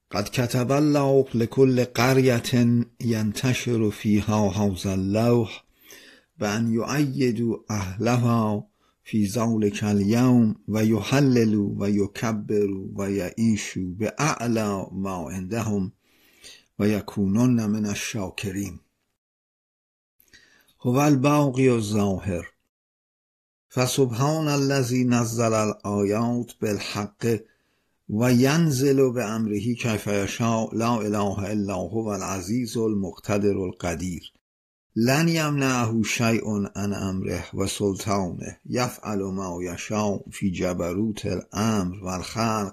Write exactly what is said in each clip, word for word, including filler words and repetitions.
قد كتب الله لكل قرية ينتشر فيها هذا اللوح بأن يؤيدوا أهلها في ذلك اليوم ويحللوا ويكبروا ويعيشوا بأعلى ما عندهم ويكونون من الشاكرين. هو الباقي الظاهر فسبحان الذي نزل الآيات بالحق وينزل بأمره كيف يشاء لا إله إلا هو العزيز المقتدر القدير لن يمنعه شيء عن أمره وسلطانه يفعل ما يشاء في جبروت الأمر والخلق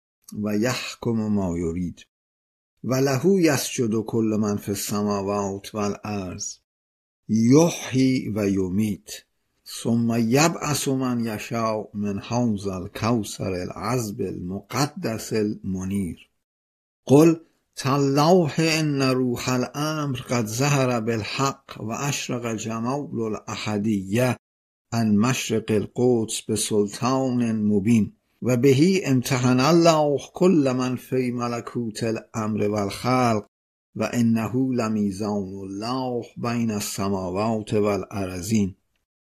ويحكم ما يريد وله يسجد كل من في السماوات والأرض يحيي ويميت ثم يبعث من يشاء من هذا الكوثر العذب المقدس المنير. قل تالله إن روح الأمر قد ظهر بالحق وأشرق جمال الأحدية عن مشرق القدس بسلطان مبين وبه امتحن الله كل من في ملكوت الأمر والخلق وإنه لميزان الله بين السماوات والأرضين.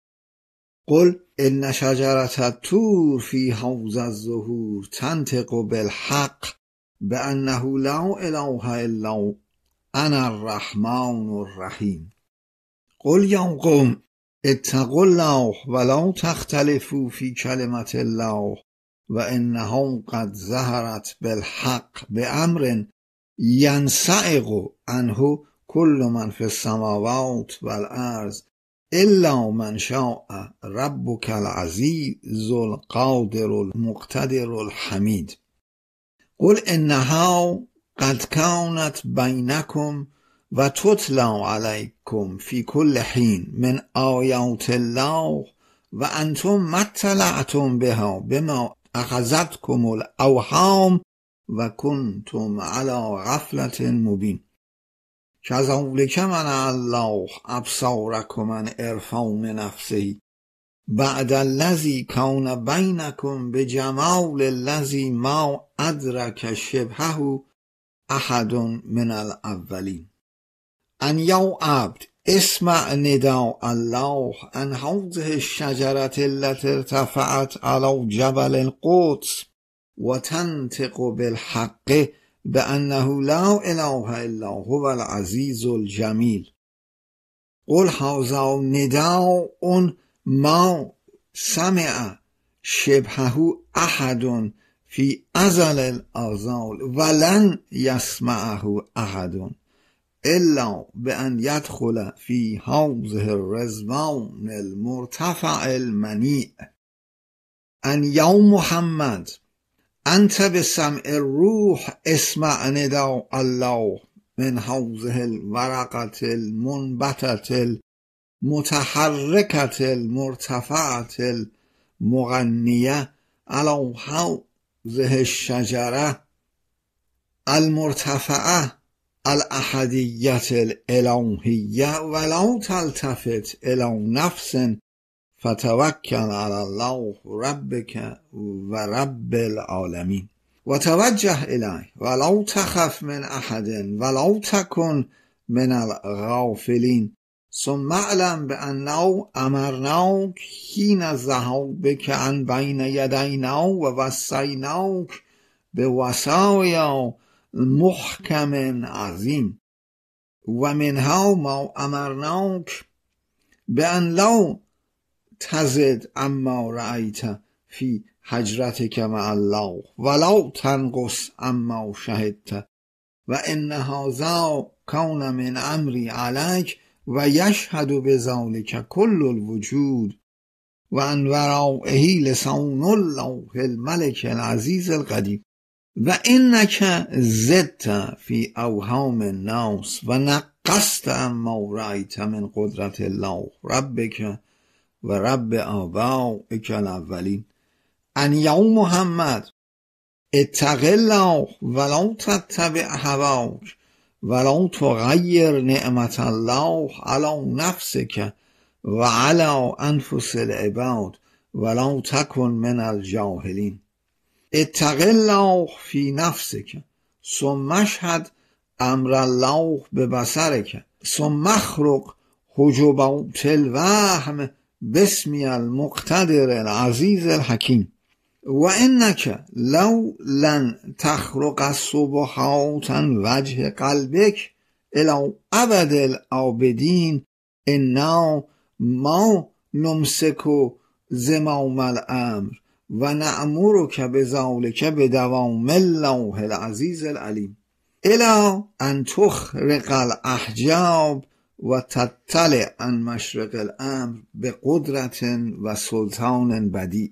قل إن شجرة الطور في حوض الزهور تنطق بالحق بأنه لا إله إلا أنا الرحمن الرحيم. قل يا قوم اتقوا الله ولا تختلفوا في كلمة الله وإنه قد ظهرت بالحق بأمر ينسعق عنه كل من في السماوات والأرض إلا من شاء ربك العزيز القادر المقتدر الحميد. قل إنها قد كانت بينكم وتتلى عليكم في كل حين من آيات الله وأنتم ما اطلعتم بها بما أخذتكم الأوهام وكنتم على غفلة مبين. كذلك منع الله أبصاركم عن عرفان نفسه بعد الذي كان بينكم بجمال الذي ما أدرك شبهه أحد من الأولين. أن يا عبد اسمع نداء الله عن هذه الشجرة التي ارتفعت على جبل القدس وتنطق بالحق بأنه لا إله إلا هو العزيز الجميل. قل هذا نداء ما سمع شبهه أحد في أزل الأزال ولن يسمعه أحد إلا بأن يدخل في هذه الرضوان المرتفع المنيع. أن يا محمد أنت بسمع الروح اسمع نداء الله من هذه الورقة المنبتة المتحركة المرتفعة المغنية على هذه الشجرة المرتفعة الأحدية الإلهية ولا تلتفت إلى نفس فتوكل على الله ربك ورب العالمين وتوجه إليه ولا تخف من أحد ولا تكن من الغافلين ثم اعلم بأنه أمرناك حين ذهبك عن بين يدينا ووصيناك بوصايا محكم عظيم ومنها ما أمرناك بأن لا تزد عما رأيت في حجرتك مع الله ولا تنقص عما شهدت وإن هذا كان من أمري عليك ويشهد بذلك كل الوجود وأن ورائه لسان الله الملك العزيز القدير وإنك زدت في أوهام الناس ونقصت عما رأيت من قدرة الله ربك ورب آبائك الأولين. أن يا محمد اتق الله ولا تتبع هواك ولا تغير نعمة الله على نفسك وعلى أنفس العباد ولا تكن من الجاهلين. اتق الله في نفسك ثم اشهد امر الله ببصرک ثم اخرق حجبات الوهم باسمی المقتدر العزیز الحکیم و انک لو لن تخرق السبحات عن وجه قلبک الی ابد الآبدین انا ما نمسک زمام الامر و نأمرک بذلک بدوام الله العزیز العلیم الی ان تخرق الاحجاب و تطلع عن مشرق الامر بقدرت و سلطان بدیع.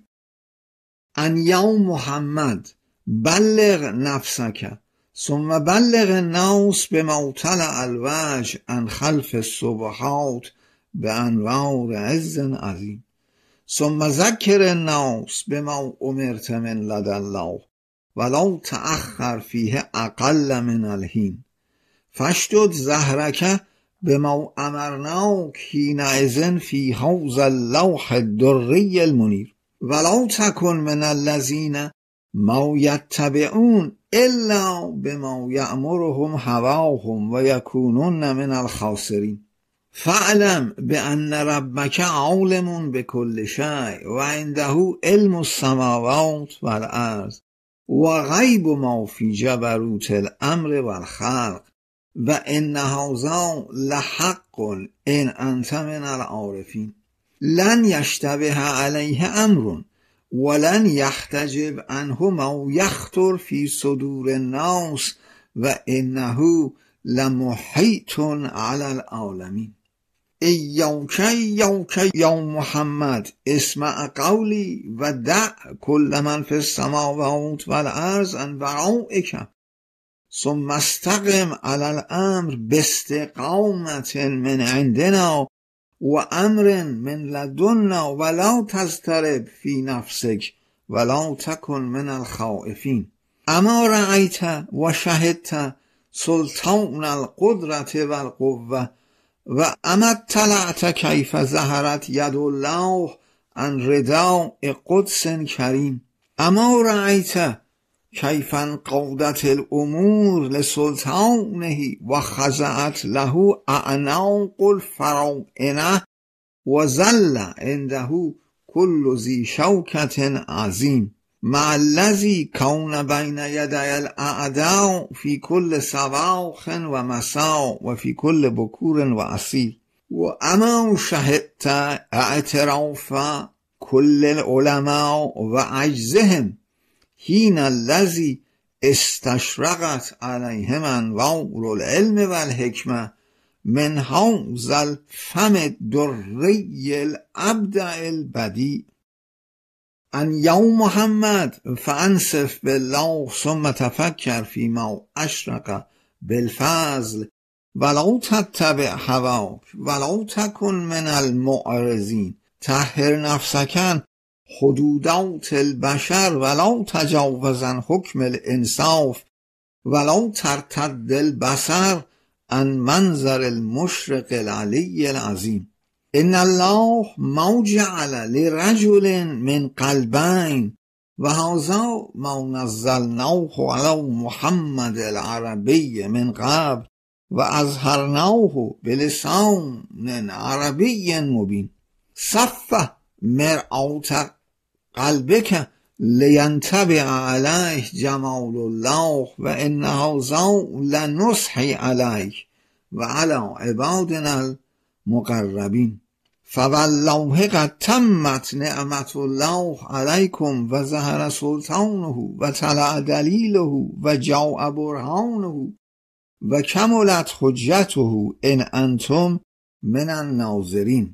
ان یا محمد بلغ نفسک ثم بلغ الناس بما طلع الوجه عن خلف السبحات بانوار عز عظیم ثم ذکر الناس بما امرت من لدى الله ولو تأخر فیه اقل من الحین فاشدد ظهرک بما امرناک حینئذ فی حوض اللوح الدری المنیر ولو تکن من الذین ما یتبعون الا بما یأمرهم هواهم و یکونون من الخاسرین فاعلم بان ربک عالم بكل شیء و عنده علم السماوات والارض و غیب ما فی جبروت الامر والخلق و ان هذا لحق ان انت من العارفین لن یشتبه علیه امر ولن یحتجب عنه ما یخطر فی صدور الناس و انه لمحیط علی العالمین. ایاک ایاک یا محمد اسمع قولی و دع کل من فی السماوات والارض عن ورائک ثم استقم علی الامر باستقامة من عندنا و امر من لدنا ولا تضطرب فی نفسک ولا تکن من الخائفین. اما رأیت و شهدت سلطان القدرت والقوة و اما اطلعت کیف ظهرت ید الله عن رداء قدس کریم. اما رأیت کیف انقادت الامور لسلطانه و خضعت له اعناق الفراعنه و ظل عنده کل ذی شوکة عظیم مع الذی کون بین یدی الاعداء فی کل صباح و مساء و فی کل بکور و عصیر. و اما شهدت اعتراف کل العلماء و عجزهم حین الذی استشرقت علیهم انوار العلم والحکمه من هذا الفم الدری الابدع البدیع. ان یا محمد فانصف بالله ثم تفکر فیما اشرق بالفضل ولو تتبع هواک ولو تکن من المعرضین طهر نفسک حدودات البشر ولو تجاوزن حکم الانصاف ولو ترتد البصر عن منظر المشرق العلی العظیم. ان الله ما جعل لرجل من قلبین و هذا ما نزلناه علی محمد العربی من قبل و اظهرناه بلسان عربی مبین. صفه مرآت قلبک لینطبع علیه جمال الله و ان هذا لنصحی علیک و علی عبادنا المقربین. فوالله قد تمت نعمت الله علیکم و ظهر سلطانه و طلع دلیله و جاء برهانه و کملت حجته ان انتم من الناظرین.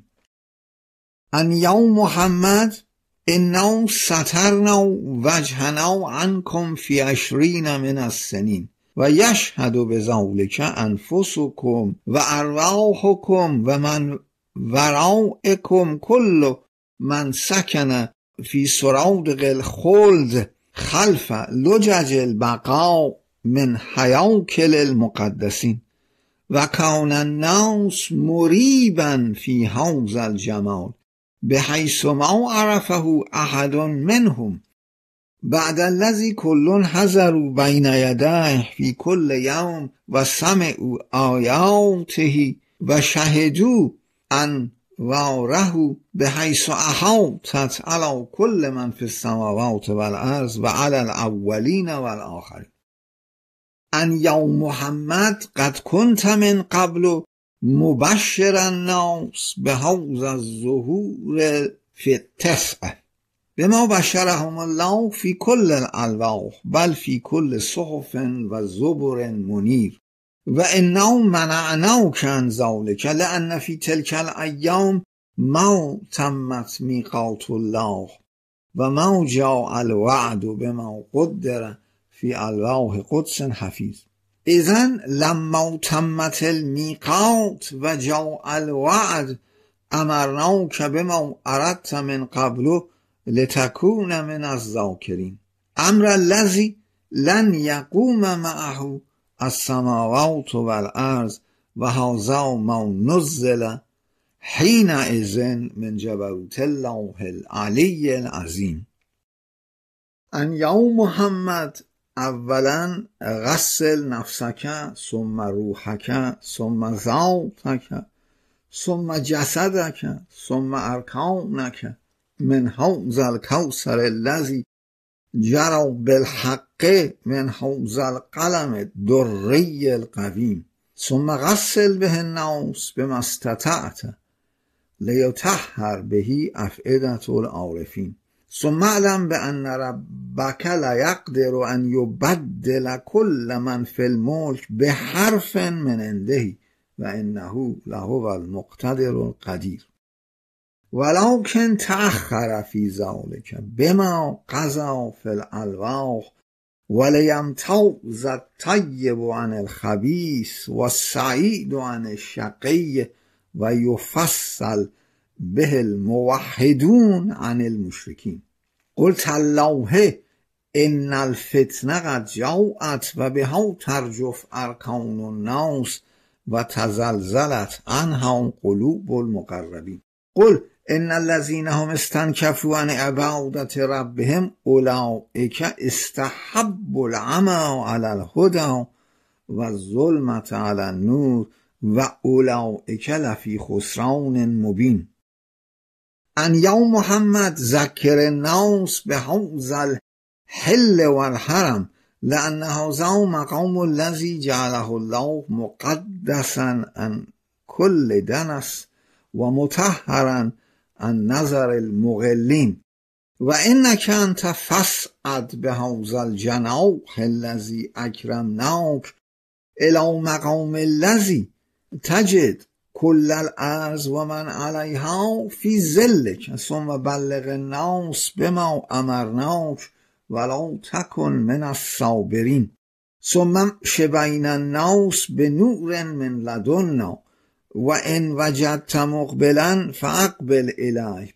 ان یا محمد انا سترنا وجهنا عنکم فی عشرین من السنین و یشهد بذلک انفسکم و ارواحکم و من ورائکم کل من سکن فی سرادق الخلد خلف لجج البقاء من حیاکل المقدسین و کان الناس مریبا فی هذا الجمال بحیث ما عرفه احد منهم بعد الذی کل حضروا بین یدیه فی کل یوم و سمعوا آیاته و شهدوا ان واره بحیث احاطت علی کل من فی السماوات والارض و علی الاولین والآخرین. ان یا محمد قد کنت من قبل مبشر الناس بهذا الظهور فی التسعه بما بشرهم الله فی کل الالواح بل فی کل صحف و زبر منیر و انه منعناک عن ذلک لان فی تلک الایام ما تمت میقات الله و ما جاء الوعد بما قدر فی الواح قدس حفیظ. اذن لما تمت المیقات و جاء الوعد امرناک بما اردت من قبل لتکون من الذاکرین. امر الذی لن یقوم معه السماوات والارض و هذا ما نزل حینئذ من جبروت الله العلی العظیم. ان یا محمد اولا غسل نفسک ثم روحک ثم ذاتک ثم جسدک ثم ارکانک من هذا الکوثر الذی جرى بالحق من هذا القلم الدری القویم ثم غسل به الناس بما استطعت لیطهر به افئدة العارفین ثم اعلم بان ربک لیقدر ان یبدل کل من فی الملک بحرف من عنده و انه لهو المقتدر القدیر. ولكن تأخر في ذلك بما قضى في الألواح وليمتاز الطيب عن الخبيث والسعيد عن الشقي ويفصل به الموحدون عن المشركين. قلت الله إن الفتنة قد جاءت وبها ترجف أركان الناس وتزلزلت عنها قلوب المقربين. قل ان الذين هم استنكفوا عن عبادة ربهم اولئك استحبوا العمى على الهدى والظلمة على النور واولئك لفي خسران مبين. ان یا محمد ذکر الناس بهذا الحل والحرم لان هذا مقام الذي جعله الله مقدسا عن كل دنس و مطهرا عن نظر المغلین و انک انت فاسعد بهذا الجناح الذی اکرمناک الی مقام الذی تجد کل الارض و من علیها فی ظلک ثم بلغ الناس بما امرناک ولا تکن من الصابرین ثم امش بین الناس بنور من لدنا و ان وجدت مقبلا فاقبل الیه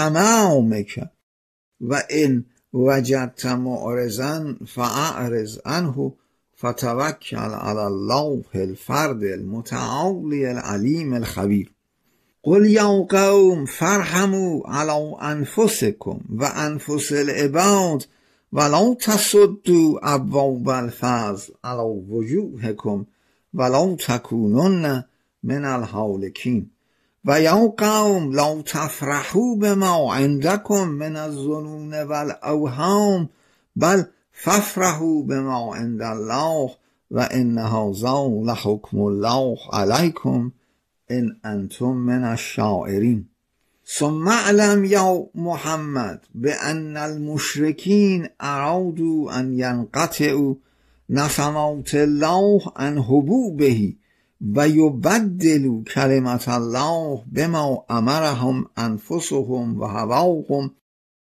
بتمامک و ان وجدت معرضا فاعرض عنه فتوکل علی الله الفرد المتعالی العلیم الخبیر. قل یا قوم فرحموا علی انفسکم و انفس العباد ولا تصدوا ابواب الفضل علی وجوهکم ولا تکونن من الهالکین و یا قوم لا تفرحوا بما عندکم من الظنون والاوهام بل فافرحوا بما عند الله و ان هذا لحکم الله علیکم ان انتم من الشاعرین. ثم اعلم یا محمد بان المشرکین ارادوا ان ينقطعوا نسمات الله عن حبوبه و یبدلوا کلمت الله بما امرهم انفسهم و هواهم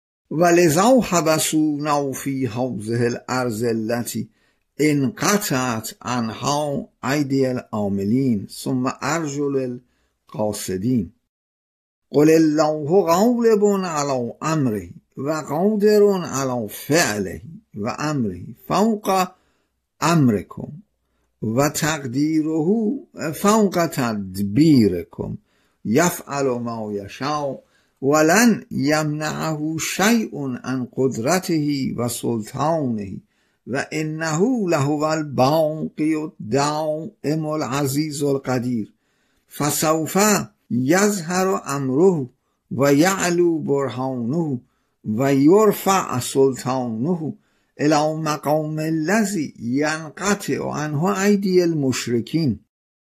ولذا حبسونا فی هذه الارض التي انقطعت عنها ایدی العاملین ثم ارجل القاصدین. قل الله غالب علی امره و قادر علی فعله و امره فوق امرکم و تقدیره فوق تدبیرکم یفعل ما یشاء ولن یمنعه شیء عن قدرته و سلطانه و انه لهو الباقی الدائم العزیز القدیر فسوف یظهر امره و یعلو برهانه و یرفع سلطانه الی مقام الذی ینقطع عنه ایدی المشرکین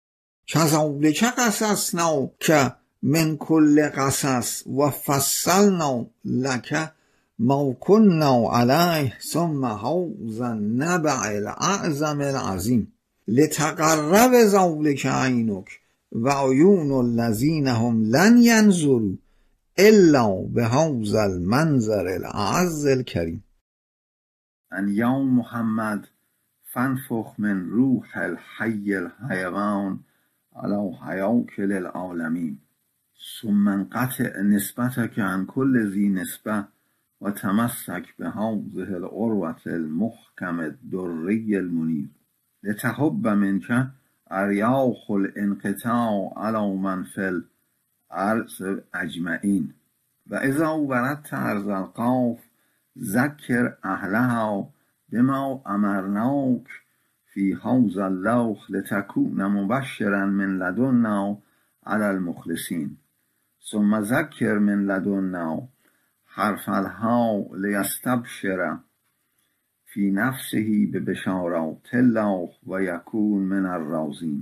کذلک قصصناک من کل قصص و فصلنا لک ما کنا علیه ثم هذا النبأ الاعظم العظیم لتقرب ذلک عینک و عیون الذین هم لن ینظروا الا بهذا المنظر الاعز الکریم. ان یا محمد فانفخ من روح الحی الحیوان علی حیاک للعالمین ثم انقطع نسبتك عن كل ذي نسبة وتمسك بهذه العروة المحكم الدري المنير لتهب منك أرياح الانقطاع على من في الأرض أجمعين وإذا وردت أرض القوف ذكر أهلها بما أمرناك في هذا اللوح لتكون مبشرا من لدنا على المخلصين ثم ذكر من لدنا حرف الهاء ليستبشر في نفسه ببشارات الله ويكون من الرازين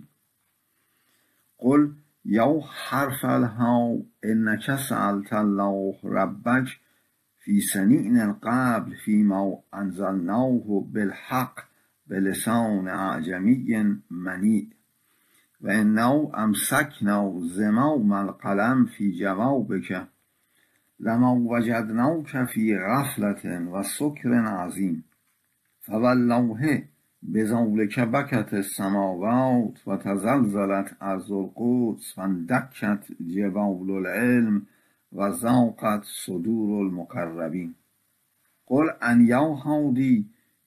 قل يا حرف الهاء إنك سألت الله ربك في سنين قبل فيما أنزلناه بالحق بلسان أعجمي منيء وإنه أمسكنا زمام القلم في جوابك لما وجدناك في غفلة وسكر عظيم فوالله بذلك بكت السماوات وتزلزلت أرض القدس واندكت جبال العلم وضاقت صدور المقربين قل أن يا هادي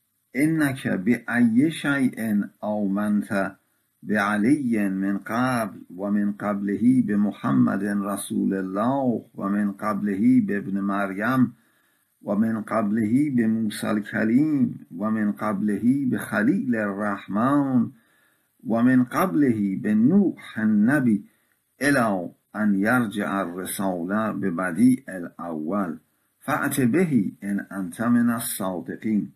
إنك بأي شيء آمنت بعلي من قبل ومن قبله بمحمد رسول الله ومن قبله بابن مريم ومن قبله بموسى الكليم ومن قبله بخليل الرحمن ومن قبله بنوح النبي إلى أن يرجع الرسالة ببديع الأول فأت به إن أنت من الصادقين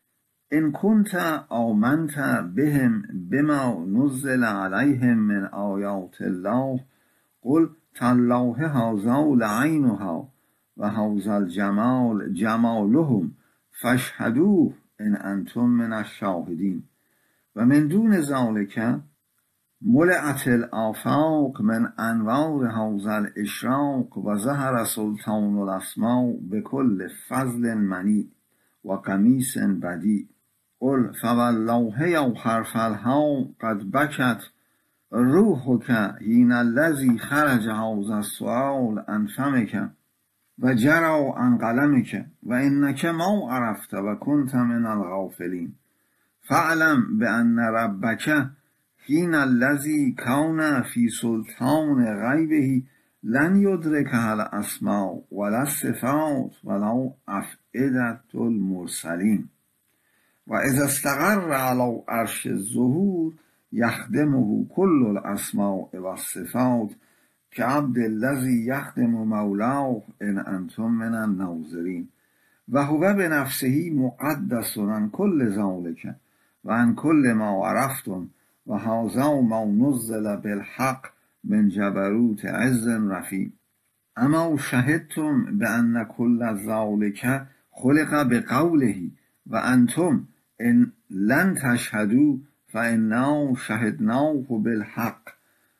إن كنت آمنت بهم بما نزل عليهم من آيات الله قل تالله هذا لعينها وهذا الجمال جمالهم فاشهدوا إن أنتم من الشاهدين ومن دون ذلك ملأت الآفاق من أنوار هذا الإشراق وظهر سلطان الأسماء بكل فضل منيء وقميص بديع قل فوالله يا حرف الهاء قد بكت روحك حين الذي خرج هذا السؤال عن فمك وجرى عن قلمك وإنك ما عرفت وكنت من الغافلين فاعلم بأن ربك حين الذي كان في سلطان غيبه لن يدركها الأسماء ولا الصفات ولا أفئدة المرسلين وإذا استقر على عرش الظهور يخدمه كل الأسماء والصفات كعبد الذي يخدم مولاه إن أنتم من الناظرين وهو بنفسه مقدس عن كل ذلك وعن كل ما عرفتم وهذا ما نزل بالحق من جبروت عز رفيع اما شهدتم بأن كل ذلك خلق بقوله وأنتم إن لن تشهدوا فإنه شهدناه بالحق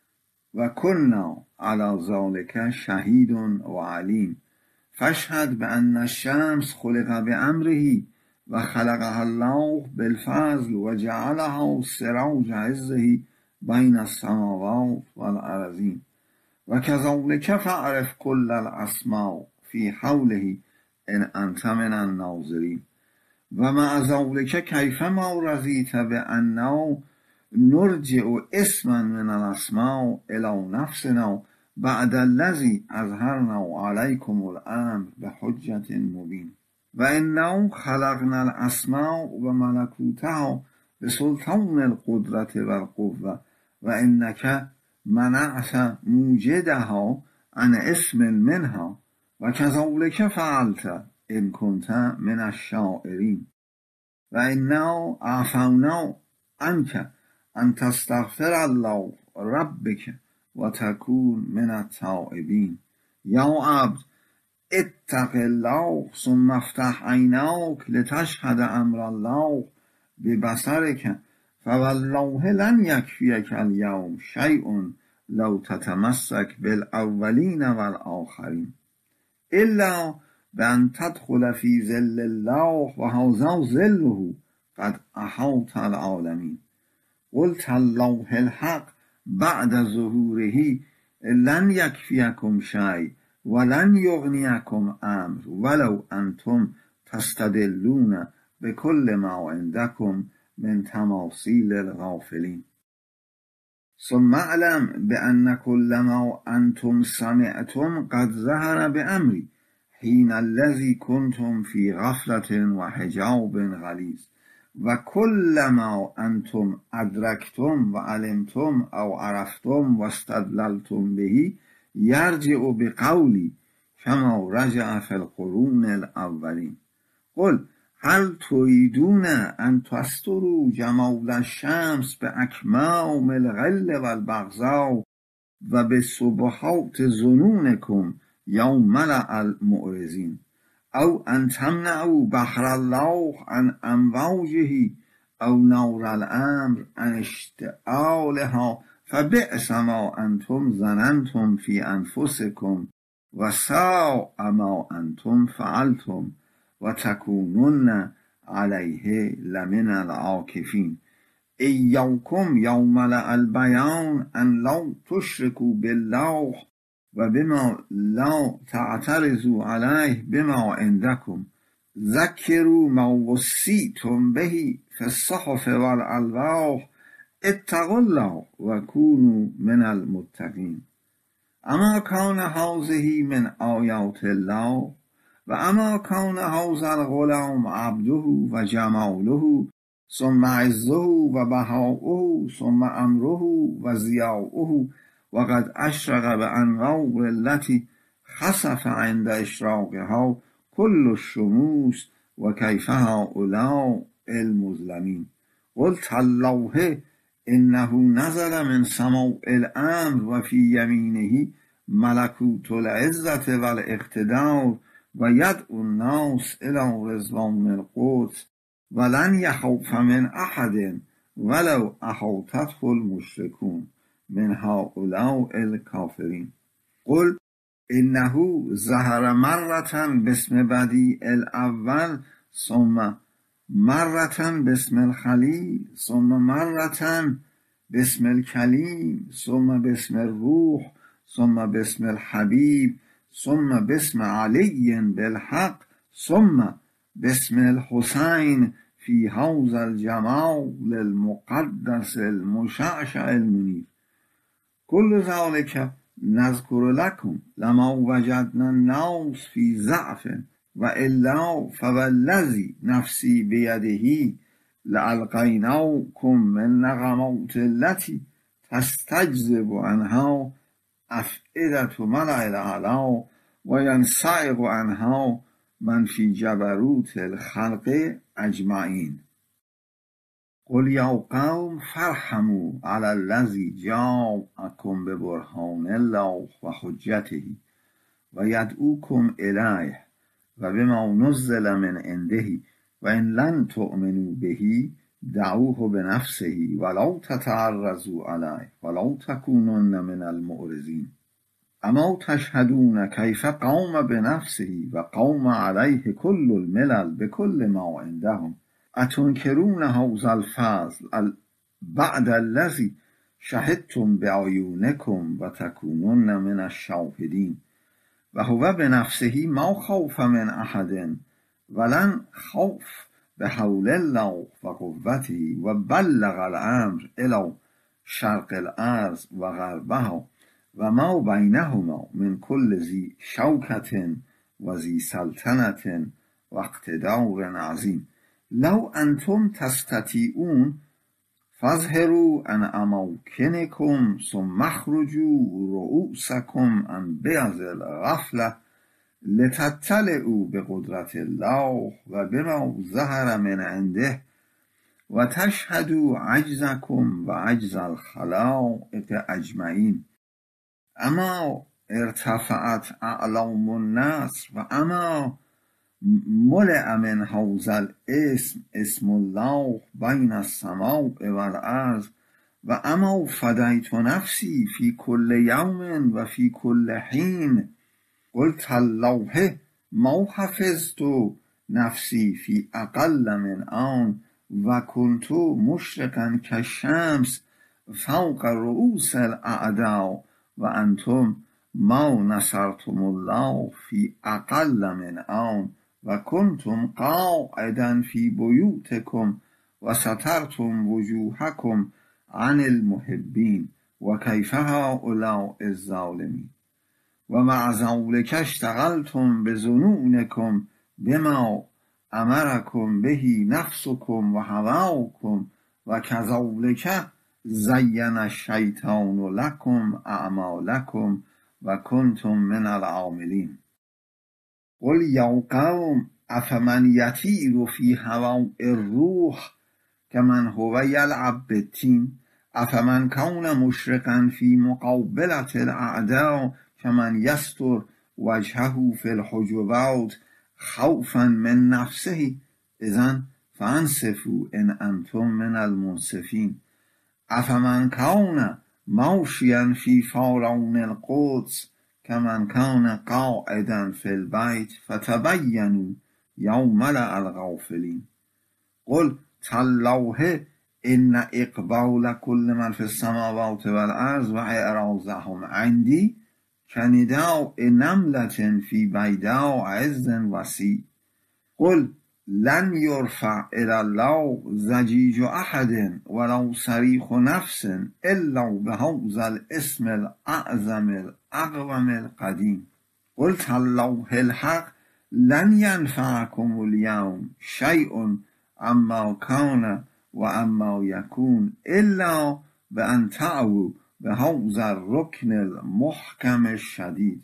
وكنا على ذلك شهيد وعليم فاشهد بأن الشمس خلق بأمره وخلقها الله بالفضل وجعلها سراج عزه بين السماوات والأرضين وكذلك فاعرف كل الأسماء في حوله إن أنت من الناظرين ومع ذلك كيفما رضيت بأنه نرجع اسما من الأسماء إلى نفسنا بعد الذی اظهرنا علیکم الامر بحجة مبین و انه خلقنا الاسماء و ملکوتها بسلطان القدرة و القوة و انک منعت موجدها عن اسم منها و کذلک فعلت ان کنت من الشاعرین و انا عفونا عنک ان تستغفر الله ربک و تکون من التائبین یا عبد اتق الله ثم افتح عیناک لتشهد امر الله ببصرک فوالله لن یکفیک اليوم شیء لو تتمسک بالاولین والآخرین الا بأن تدخل فی ظل الله و هذا ظله قد احاط العالمین قل تالله الحق بعد ظهوره لن یکفیکم شیء ولن یغنیکم امر ولو انتم تستدلون بكل ما عندكم من تماثیل الغافلین ثم اعلم بأن كل ما انتم سمعتم قد ظهر بأمری حين الذي كنتم في غفلة وحجاب غلیظ و كل ما انتم ادرکتم و علمتم او عرفتم و استدللتم به یرجع بقولی کما رجع في القرون الاولین قل هل تريدون ان تستروا جمال الشمس باکمام الغل والبغضاء و بسبحات ظنونکم یوم ملأ المعرضین او ان تمنعوا بحر الله عن امواجه او نور الامر عن اشتعالها فبئس ما انتم ظننتم في انفسکم و ساء ما انتم فعلتم و تکونن علیه لمن العاکفین ایاکم یوم ملأ البیان ان لا تشرکوا بالله و بما لا تعترضوا علیه بما عندکم ذکروا ما وصیتم به فی الصحف والالواح اتقوا الله و کونوا من المتقین اما کان هذه من آیات الله و اما کان هذا الغلام عبده و جماله ثم عزه و بهاؤه ثم امره و ضیاؤه و قد اشرق بانوار التي خسف عند اشراقها كل الشموس و کیف هؤلاء المظلمین قل تالله انه نزل من سماء الامر و فی یمینه ملکوت العزة والاقتدار و یدعو الناس الى رضوان القدس ولن یخاف من احد ولو احاطته المشركون من هؤلاء الكافرین قل انه ظهر مرة باسم بدیع الاول ثم مرة باسم الخلیل ثم مرة باسم الکلیم ثم باسم الروح ثم باسم الحبیب ثم باسم علی بالحق ثم باسم الحسین فی هذا الجمال المقدس المشعشع المنیر كل ذلك نذكر لكم لما وجدنا الناس في ضعف والا فوالذي نفسي بيده لألقيناكم من نغمات التي تستجذب عنها أفئدة ملأ الأعلى وينصعق عنها من في جبروت الخلق أجمعين قل يا قوم فارحموا على الذي جاءكم ببرهان الله وحجته ويدعوكم إليه وبما نزل من عنده وإن لن تؤمنوا به دعوه بنفسه ولا تتعرضوا عليه ولا تكونن من المعرضين اما تشهدون كيف قام بنفسه وقام عليه كل الملل بكل ما عندهم اتنكرون هذا الفضل بعد الذي شهدتم بعيونكم وتكونون من الشاهدين وهو بنفسه ما خوف من احد ولن خوف بحول الله وقوته وبلغ الامر الى شرق الارض وغربها و ما بینهما من کل ذی شوکت و ذی سلطنت و اقتدار عظیم لو انتم تستطیعون فاظهروا عن اماکنکم ثم اخرجوا رؤوسکم عن بیض الغفلة لتطلعوا بقدرت الله و بما ظهر من عنده و تشهدوا عجزکم و عجز الخلائق اجمعین اما ارتفعت اعلام النصر و اما ملئ من هذا الاسم اسم الله بین السماء و الارض و اما فدیت نفسی فی کل یوم و فی کل حین قلت الله ما حفظت نفسی فی اقل من آن و کنت مشرقا کالشمس فوق رؤوس الاعداء و انتم ما نصرتم الله فی اقل من آن و کنتم قاعدا فی بیوتکم و سترتم وجوهکم عن المحبین و کیف هؤلاء الظالمین و مع ذلک اشتغلتم بظنونکم بما امرکم به نفسکم و هواکم و کذلک زین الشیطان لکم اعمالکم و کنتم من العاملین قل یا قوم افمن یطیر فی هواء الروح کمن هو یلعب بالتین افمن کان مشرقا فی مقابلة الاعداء کمن یستر وجهه فی الحجبات خوفا من نفسه اذن فانصفوا ان انتم من المنصفین افمن کان ماشیا فی فارون القدس کمن کان قاعدا فی البیت فتبینوا یا ملأ الغافلین قل تالله ان اقبال کل من فی السماوات والارض و اعراضهم عندی کنداء نملة فی بیضاء عز وسیع قل لن یرفع الی الله ضجیج احد ولو صریخ نفس الا بهذا الاسم الاعظم الاقوم القدیم قل تالله الحق لن ینفعکم الیوم شیء عما کان و عما یکون الا بان تعوا بهذا الرکن المحکم الشدید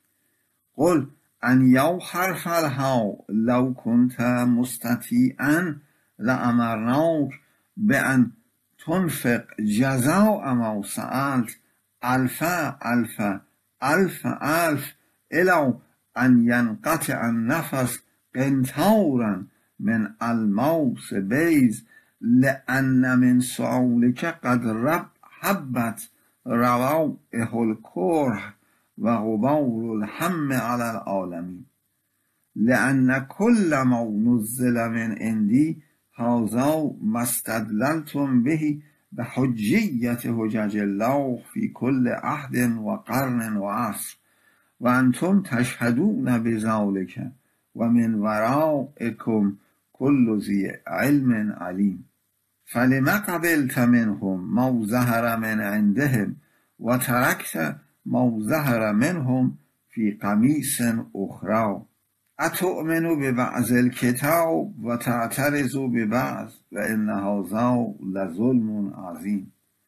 قل ان یا حرف الهاء لو كنت مستطیعا لامرناک بان تنفق جزاء ما سألت الف الف الف الف الى ان ینقطع النفس قنطارا من الماس بیض لان من سؤالک قد رب حبت روائح الکره و غبار الهم علی العالمین لأن كل ما نزل من عندي هذا ما استدللتم به بحجیت حجج الله في كل عهد و قرن و عصر و انتم تشهدون بذلك و من ورائكم كل ذي علم علیم فلم قبلت منهم ما ظهر من عندهم و ترکت ما ظهر منهم فی قمیص اخری اتؤمنوا ببعض الکتاب و تعترضوا ببعض و ان هذا لظلم عظیم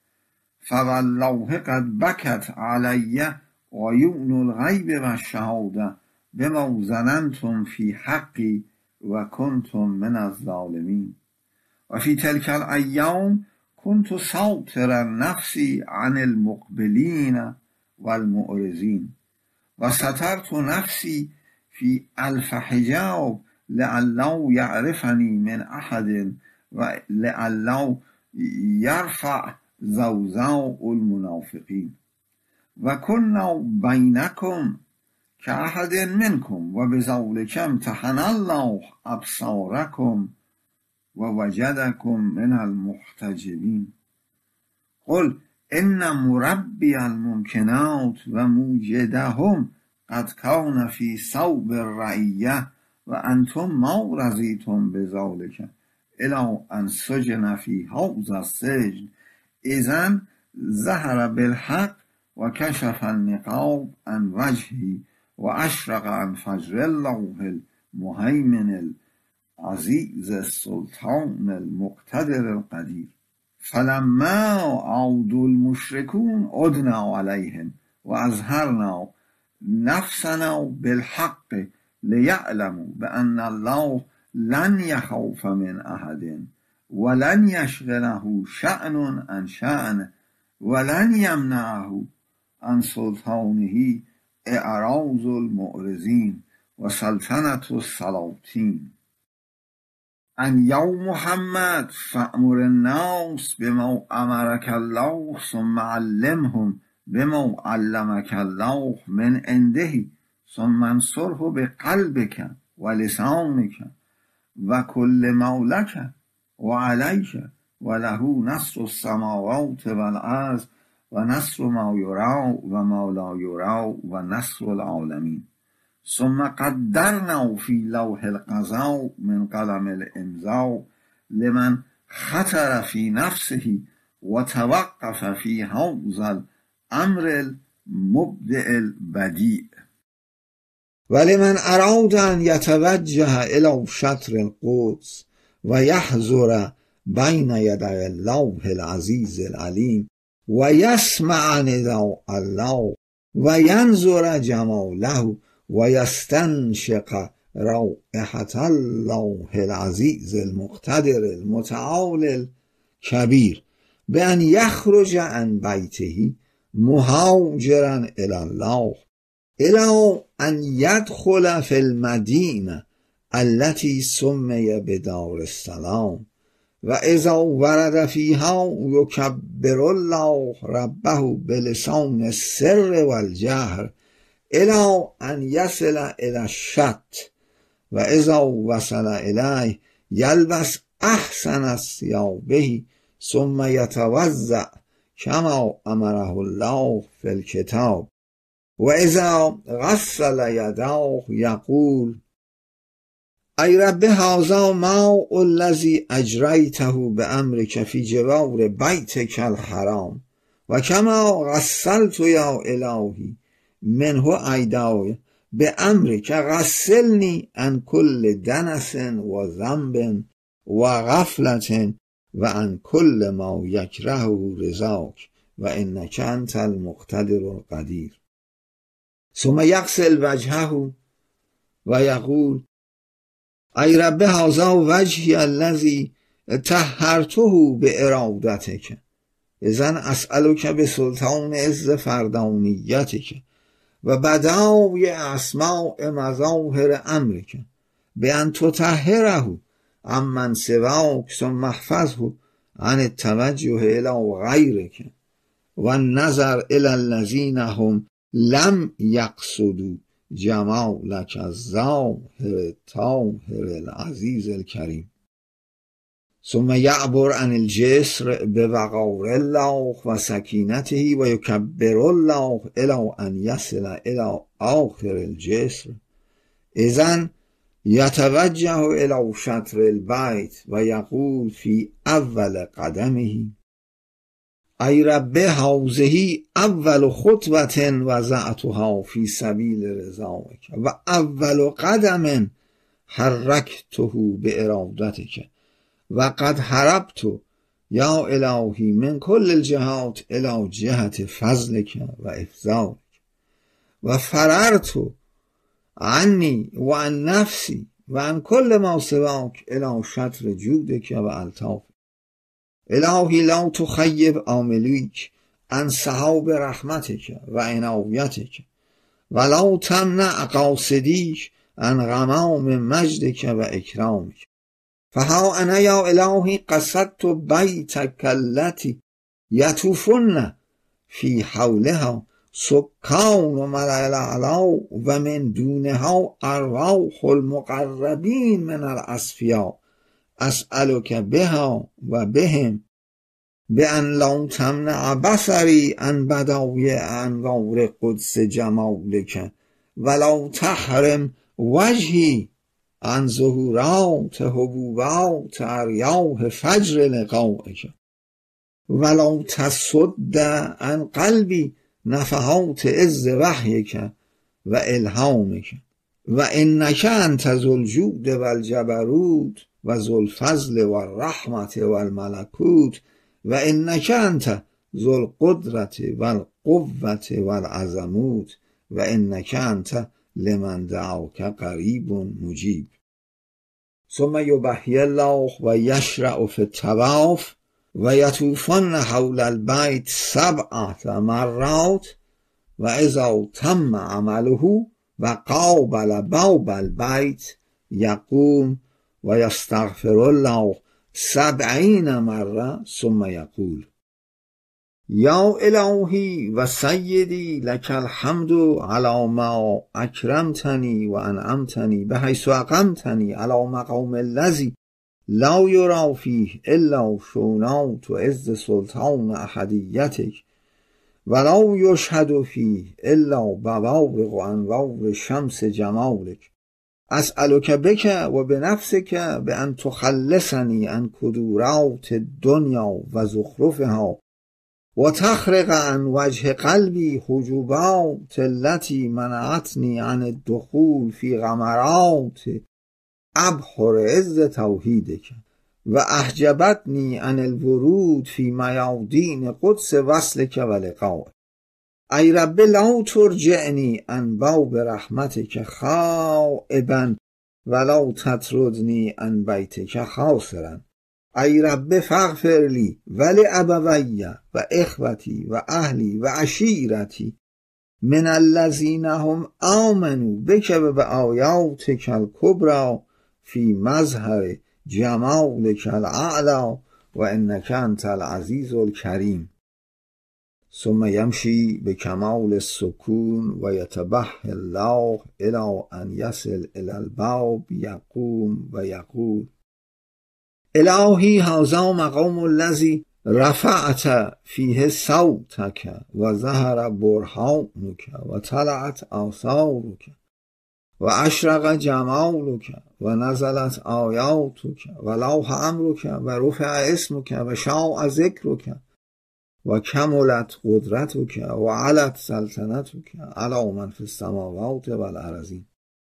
فوالله قد بکت علی عیون الغیب و الشهاده بما ظننتم فی حقی و کنتم من الظالمین و فی تلک الایام كنت ساطرا نفسی عن المقبلین والمعرضین و سترت نفسی فی الف حجاب لعله یعرفنی من احد و لعله یرفع زوزاء المنافقین و کنا بینکم کاحد منکم و بذلک امتحن الله ابصارکم و وجدکم من المحتجبین قل ان مربی الممکنات و موجدهم قد کان فی صوب الرعیه و انتم ما رضیتم بذلک الی ان سجن فی هذا السجن اذن ظهر بالحق و کشف النقاب عن وجهه و اشرق عن فجر الله المهیمن العزیز السلطان المقتدر القدیر. فلما عودوا المشركون عدنا عليهم وأظهرنا نفسنا بالحق ليعلموا بأن الله لن يخاف من أحد ولن يشغله شأن عن شأن ولن يمنعه عن سلطانه إعراض المعرضين وسلطنة السلاطين. أن يا محمد فأمر الناس بما أمرك الله ثم علمهم بما علمك الله من عنده ثم انصره بقلبك ولسانك وكل مولك وعليك وله نصر السماوات والأرض ونصر ما يرى وما لا يرى ونصر العالمين. ثم قدرنا في لوح القضاء من قلم الامضاء لمن خطر في نفسه وتوقف في هذا الامر المبدع البديع. ولمن اراد ان يتوجه الى شطر القدس ويحضر بين يدي الله العزيز العليم ويسمع نداء الله وينظر جماله ويستنشق روحة الله العزيز المقتدر المتعال الكبير بأن يخرج عن بيته مهاجرا إلى الله إلى أن يدخل في المدينة التي سمي بدار السلام وإذا ورد فيها يكبر الله ربه بلسان السر والجهر إلى أن يصل إلى الشط وإذا وصل إليه يلبس أحسن ثيابه ثم يتوضأ كما أمره الله في الكتاب وإذا غسل يداه يقول أي رب هذا ماء الذي أجريته بأمرك في جوار بيتك الحرام وكما غسلت يا إلهي منه أيداي بأمرك غسلني عن كل دنس وذنب وغفلة وعن كل ما يكره رضاك وإنك أنت المقتدر القدير. ثم يغسل وجهه ويقول أي رب هذا وجهي الذي طهرته بإرادتك إذن أسألك بسلطان عز فردانيتك و بداوی اسماء مظاهر امرك بأن تطهره عمن سواك ثم احفظه عن التوجه إلى غيرك والنظر إلى الذين هم لم يقصدوا جمالك الظاهر الطاهر العزيز الكريم. ثم يعبر عن الجسر بوقار الله وسكينته ويكبر الله إلى أن يصل إلى آخر الجسر إذن يتوجه إلى شطر البيت ويقول في أول قدمه أي رب هذه أول خطوة وضعتها في سبيل رضاك وأول قدم حركته بإرادتك وقد هربت يا إلهي من كل الجهات إلى جهة فضلك وإفضالك وفررت عني وعن نفسي وعن كل ما سواك إلى شطر جودك وألطافك. إلهي لا تخيب عامليك عن سحاب رحمتك وعنايتك ولا تمنع قاصديك عن غمام مجدك وإكرامك. فها أنا يا إلهي قصدت بيتك التي يطوفن في حولها سكان ملأ الأعلى ومن دونها أرواح المقربين من الأصفياء أسألك بها وبهم بأن لا تمنع بصري عن بداوي أنوار قدس جمالك ولا تحرم وجهي عن ظهورات حبوبات أرياح فجر لقائك ولا تصد عن قلبي نفحات عز وحیک و الهامک و انک انت ذو الجود و الجبروت و ذو الفضل و الرحمت و الملکوت و انک انت ذو القدرت و القوة و العظموت و انک انت لمن دعاک قریب مجیب. ثم یبهی الله و یشرع فی الطواف و یطوفن حول البیت سبعة مرات و اذا تم عمله و قابل باب البیت یقوم و یستغفر الله سبعین مره ثم یقول یا الهی و سیدی لک الحمد علی ما اکرمتنی و انعمتنی بحیث اقمتنی علی مقام الذی لا یری فیه الا شونات و عز سلطان احدیتک ولا یشهد فیه الا بوارق و انوار شمس جمالک اسألک بک و بنفسک بان تخلصنی عن کدورات الدنیا و زخرفها و تخرق عن وجه قلبی حجوبات التي منعتنی عن الدخول فی غمرات ابحر عز توحیدک و احجبتنی عن الورود فی میادین قدس وصلک و لقائک. ای رب لا ترجعنی عن باب رحمتک خائبا ولا تطردنی عن بیتک خاسرا. ای رب فاغفر لی ولی ابوی و اخوتی و اهلی و عشیرتی من الذین هم آمنوا بک و بآیاتک الکبری فی مظهر جمالک الاعلی و انک انت العزیز الکریم. ثم یمشی بکمال السکون و یتبه الله الی ان یصل الی الباب یقوم و یقول الهی هذا مقام الذی رفعت فیه صوتک و ظهر برهانک و طلعت آثارک و اشرق جمالک و نزلت آیاتک و لوح امرک و رفع اسمک و شاع ذکرک و کملت قدرتک و علت سلطنتک علی من فی السماوات و الارضین.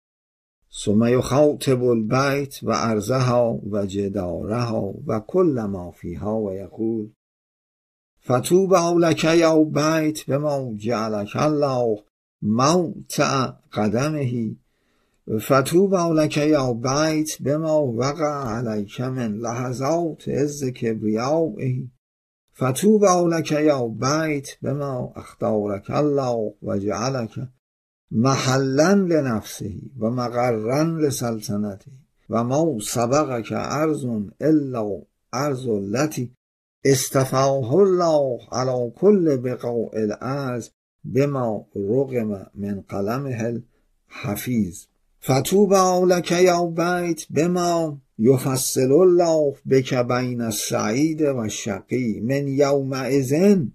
ثم یخاطب البیت و ارضها و جدارها و کل ما فیها و یقول فطوبی لک یا بیت بما جعلک الله موطئ قدمه فطوبی لک یا بیت بما وقع علیک من لحظات عز کبریائه فطوبی لک یا بیت بما اختارک الله و جعلک محلا لنفسه و مقرا لسلطنته و ما سبقک ارض الا ارض التي استفاه الله على كل بقاع الارض بما رغم من قلمه الحفیظ. فطوبی لک یا بیت بما یفصل الله بک بین السعید و الشقی من یومئذ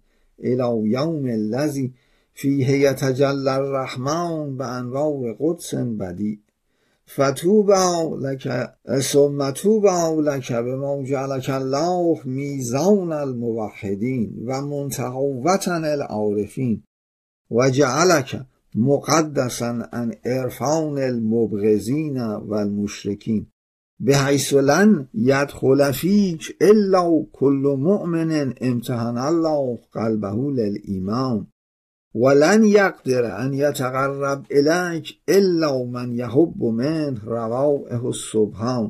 الی یوم الذی فیه یتجلی الرحمن بانوار قدس بدیع. فطوبی لک ثم طوبی لک بما جعلک الله میزان الموحدین و منتهی وطن العارفین و جعلک مقدسا عن عرفان المبغضین و المشرکین بحیث لن یدخل فیک الا کل مؤمن امتحن الله قلبه للایمان ولن یقدر ان یتقرب الیک الا من یحب منه روائح السبحان.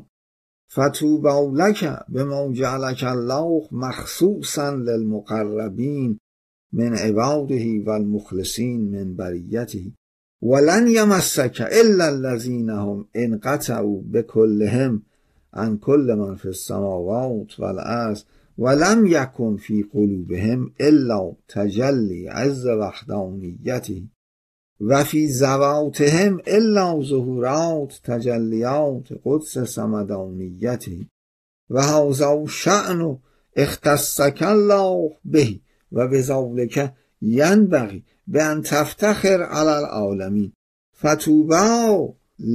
فطوبی لک بما جعلک الله مخصوصا للمقربین من عباده و المخلصین من بریته ولن یمسک الا الذین هم انقطعوا بکلهم عن کل من فی السماوات والارض ولم یکن فی قلوبهم الا تجلی عز وحدانیته و فی ذواتهم الا ظهورات تجلیات قدس صمدانیته و هذا شأن اختصک الله به و بذلک ینبغی بان تفتخر علی العالمین. فطوبی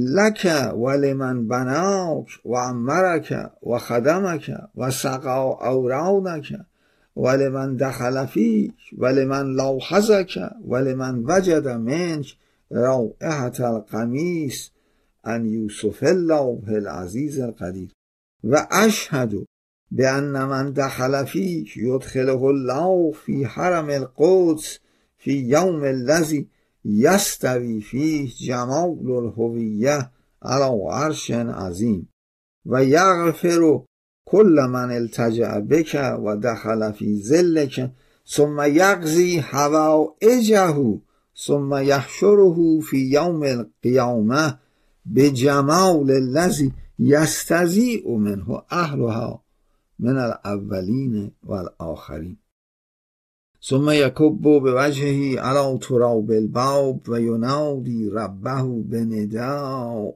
لک ولمن بناک و عمرک و خدمک و سقا اورادک ولمن دخل فیک ولمن لاحظک ولمن وجد منک روائحة القمیص ان یوسف الله العزیز القدیر و اشهد بأن من دخل فیک یدخله الله فی حرم القدس فی یوم الذی یستوی فیه جمال الهویه علی عرش عظیم و یغفر کل من التجأ بک و دخل فی ظلک ثم یقضی حوائجه ثم یحشره فی یوم القیامه بجمال الذی یستضیء منه اهلها من الاولین والآخرین ثم یکب بوجهه علی تراب الباب و ینادی ربه بنداء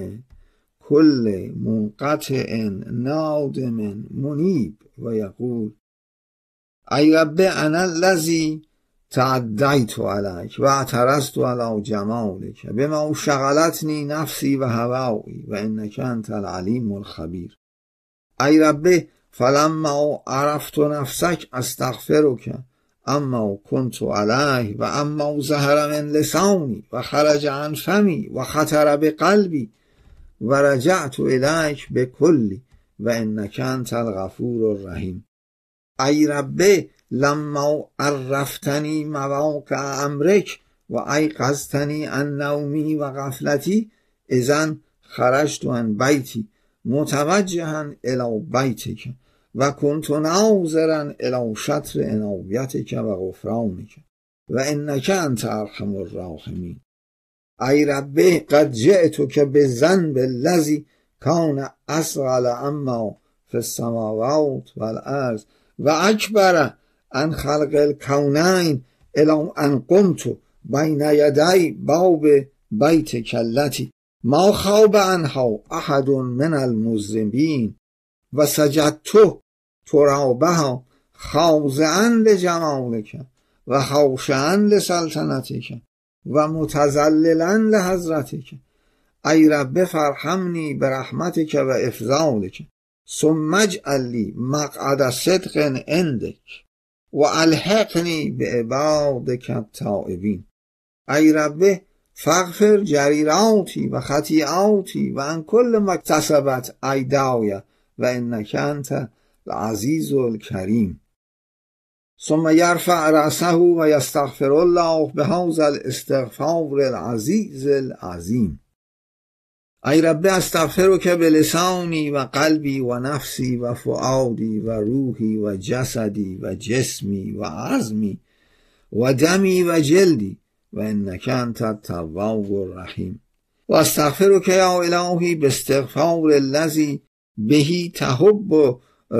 کل منقطع نادم منیب و یقول ای رب انا الذی تعدیت علیک و اعترضت علی جمالک بما شغلتنی نفسی و هوایی و انک انت العلیم الخبیر ای رب فلما عرفت نفسک استغفرک اما کنت علیه و اما ظهر من لسانی و خرج عن فمی و خطر بقلبی و رجعت الیک بکلی و انک انت الغفور الرحیم ای رب لما عرفتنی مواقع امرک و ایقظتنی عن نومی و غفلتی اذن خرجت عن بیتی متوجها الی بیتک و کنت ناظرا الی شطر عنایتک و غفرانک و انک انت ارحم الراحمین ای رب قد جئتک بالذنب الذی کان اصغر اما فی السماوات والارض و اکبر عن خلق الکونین الی ان قمت بین یدی باب بیتک التی ما خاب عنها احد من المذنبین و سجدت ترابها خاضعا لجمالک و خاشعا لسلطنتک و متذللا لحضرتک ای رب فارحمنی برحمتک و افضالک ثم اجعل لی مقعد صدق عندک و الحقنی بعبادک التائبین ای رب فاغفر جریراتی و خطیئاتی و عن کل ما اکتسبت ایدای و انک انت العزیز الکریم ثم یرفع رأسه و یستغفر الله بهذا الاستغفار العزیز العظیم ای رب استغفرک بلسانی و قلبی و نفسی و فؤادی و روحی و جسدی و جسمی و عظمی و دمی و جلدی و انک انت التواب الرحیم و استغفرک یا الهی باستغفار الذی بهی تحب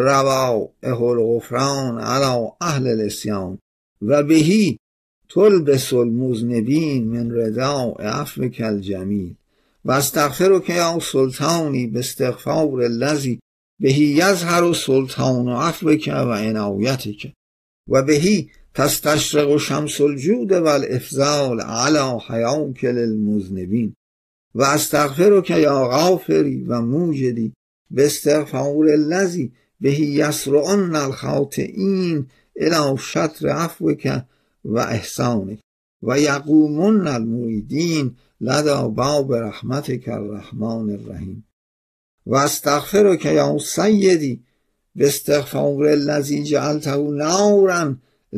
روائح الغفران علی اهل العصیان و بهی تلبس المذنبین من رداء عفوک الجمیل و استغفرک یا سلطانی باستغفار الذی بهی یظهر سلطان عفوک و عنایتک و بهی تستشرق شمس الجود والافضال علی حیاکل المذنبین و استغفرک یا غافری و موجدی باستغفار الذی بهی یسرعن الخاطئین الی شطر عفوک و احسانک و یقومن المریدین لدی باب رحمتک الرحمن الرحیم و استغفرک یا سیدی باستغفار الذی جعلته نارا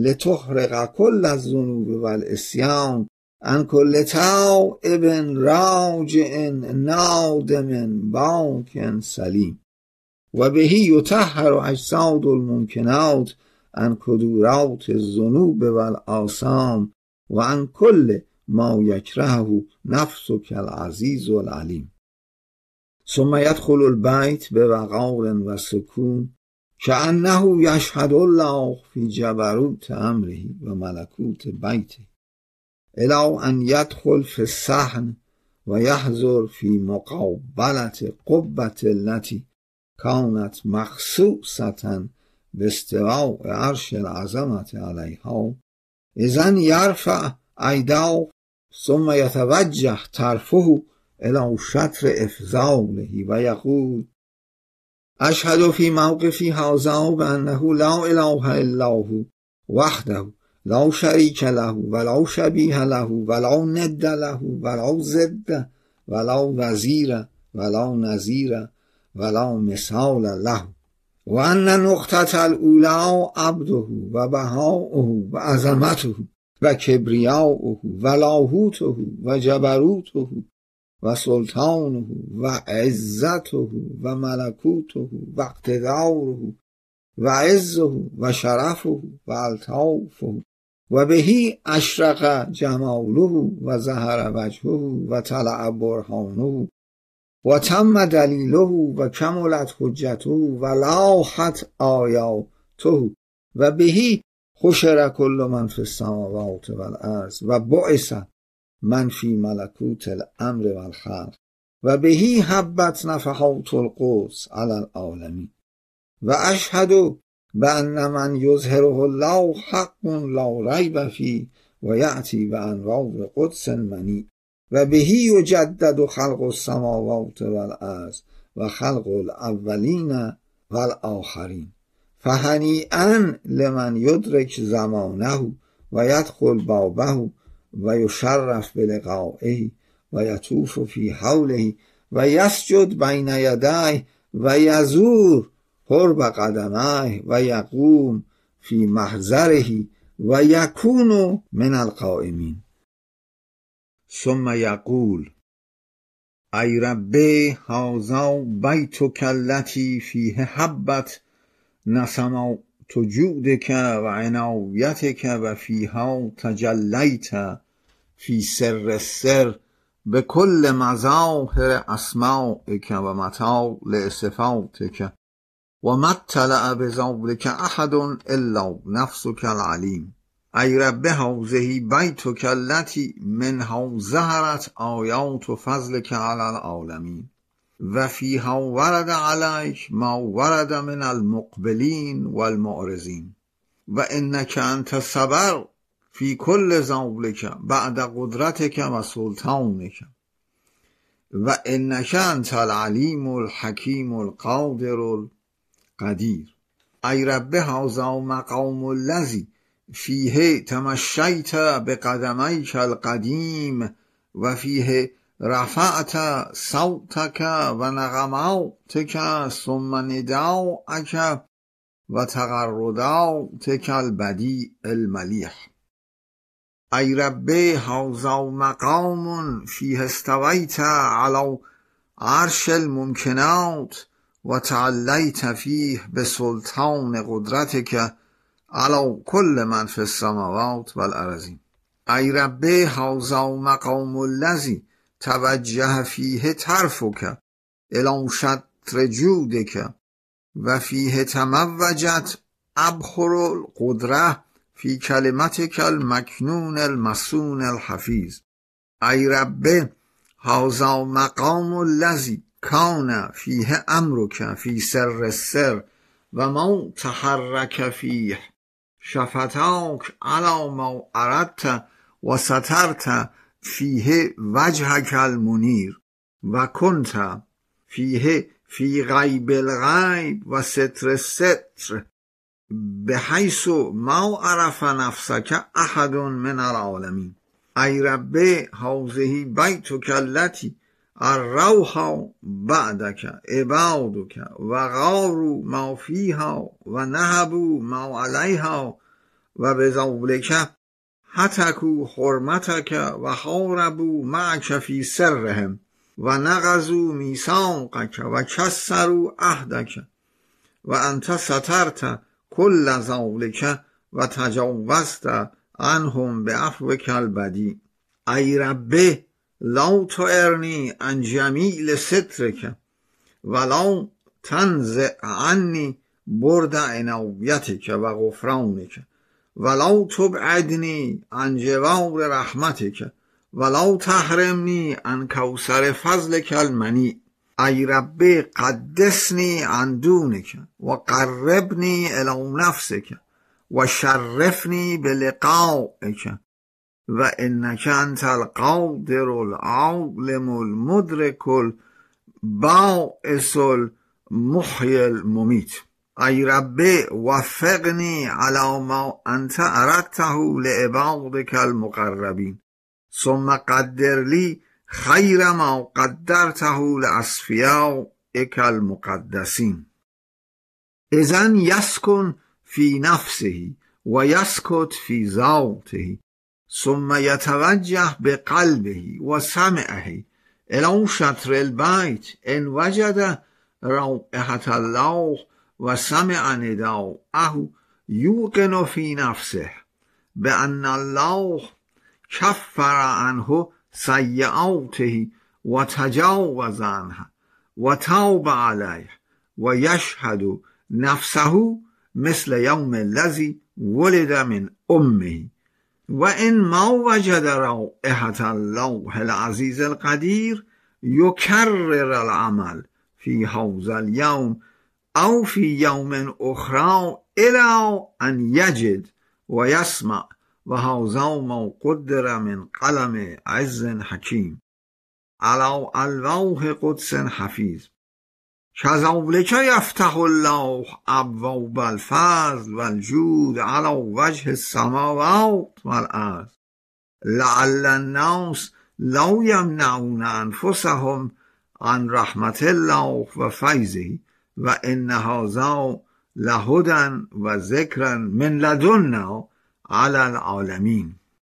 لتحرق کل الذنوب والعصیان عن کل تائب راجع نادم باک سلیم و بهی یطهر اجساد الممکنات عن کدورات الذنوب والآثام و عن کل ما یکرهه نفسک العزیز العلیم ثم یدخل البیت بوقار و سکون کأنه یشهد الله فی جبروت امره و ملکوت بیته الی ان یدخل فی الصحن و یحضر فی مقابلت قبة التي کانت مخصوصة باستواء عرش العظمت علیها اذن یرفع ایداه ثم یتوجه طرفه الی شطر افضاله و یقول اشهد فی موقفی هذا بانه لا اله الا هو وحده لا شریک له ولا شبیه له ولا ند له ولا ضد ولا وزیر ولا نظیر ولا مثال له و ان نقطة الاولی عبده و بهاؤه و عظمته و کبریاؤه و لاهوته و جبروته و سلطانه و عزته و ملکوته و اقتداره و عزه و شرفه و الطافه و بهی اشرق جماله و ظهر وجهه و طلع برهانه و تم دلیله و کملت حجته و لاحت آیاته و بهی حشر کل من فی السماوات والارض و بعث من فی ملکوت الامر والخلق و بهی حبت نفحات القدس علی العالمین و اشهد بان من یظهره الله حق لا ریب فیه و یأتی بانوار قدس منی و بهی یجدد خلق السماوات والارض و خلق الاولین والآخرین فهنیئا لمن یدرک زمانه و یدخل بابه و یشرف بلقائه و یطوف فی حوله و یسجد بین یدیه و یزور قرب قدمیه و یقوم فی محضره و یکون من القائمین. ثم یقول ای رب هذا بیتک التی فیه حبت نسمات جودک و عنایتک و فیها تجلیت فی سر السر بكل مظاهر اسمائک و مطالع صفاتک و ما اطلع بذلک احد الا نفسک العلیم. ای رب هذه بیتک التی منها ظهرت آیات فضلک علی العالمین و فیها ورد علیک ما ورد من المقبلین والمعرضین و انک انت صبر فی کل ذلک بعد قدرتک و سلطانک و انک انت العلیم الحکیم القادر القدیر. ای رب هذا مقام الذی فیه تمشیت بقدمیک القدیم و فیه رفعت صوتک و نغماتک ثم نداءک و تغرداتک البدیع الملیح. ای رب هذا مقام فیه استویت علی عرش الممکنات و تعلیت فیه بسلطان قدرتک علی کل من فی السماوات والارضین. ای رب هذا مقام الذی توجه فیه طرفک الی شطر جودک و فیه تموجت ابحر القدره فی کلمتک المکنون المصون الحفیظ. ای رب هذا مقام الذی کان فیه امرک فی سر السر و ما تحرک فیه شفتاک علی ما اردت و سترت فیه وجهک المنیر و کنت فیه فی غیب الغیب و ستر الستر بحیث ما عرف نفسک احد من العالمین. ای رب هذه بیتک التی الروح بعدک عبادک و غاروا ما فیها و نهبوا ما علیها و بذلک هتکوا حرمتک و حاربوا معک فی سرهم و نقضوا میثاقک و کسروا عهدک و انت سترت کل ذلک و تجاوزت عنهم بعفوک البدیع. ای رب لا تعرنی عن جمیل سترک ولا تنزع عنی برد عنایتک و غفرانک ولا تبعدنی عن جوار رحمتک ولا تحرمنی عن کوثر فضلک المنیع. ای رب قدسنی عن دونک و قربنی الی نفسک و شرفنی بلقائک و انک انت القادر العالم المدرک الباعث محی الممیت. ای رب وفقنی علی ما انت اردته لعبادک المقربین ثم قدر لی خیر ما قدرته لاصفیائک المقدسین. اذن یسکن فی نفسه و یسکت فی ذاته ثم یتوجه بقلبه و سمعه الی شطر البیت ان وجد رائحة الله و سمع نداءه یوقن فی نفسه بأن الله کفر عنه سیئاته و تجاوز عنه و توب علیه و یشهد نفسه مثل یوم الذی ولد من امه و ان ما وجد رائحة الله العزیز القدیر یکرر العمل فی هذا اليوم او فی یوم اخرى الی ان یجد و یسمع و هذا ما قدر من قلم عز حکیم علی الواح قدس حفیظ. کذلک یفتح الله ابواب الفضل والجود علی وجه السماوات والارض لعل الناس لا یمنعون انفسهم عن رحمت الله و فیضه و ان هذا لهدی و ذکر من لدنا علی العالمین.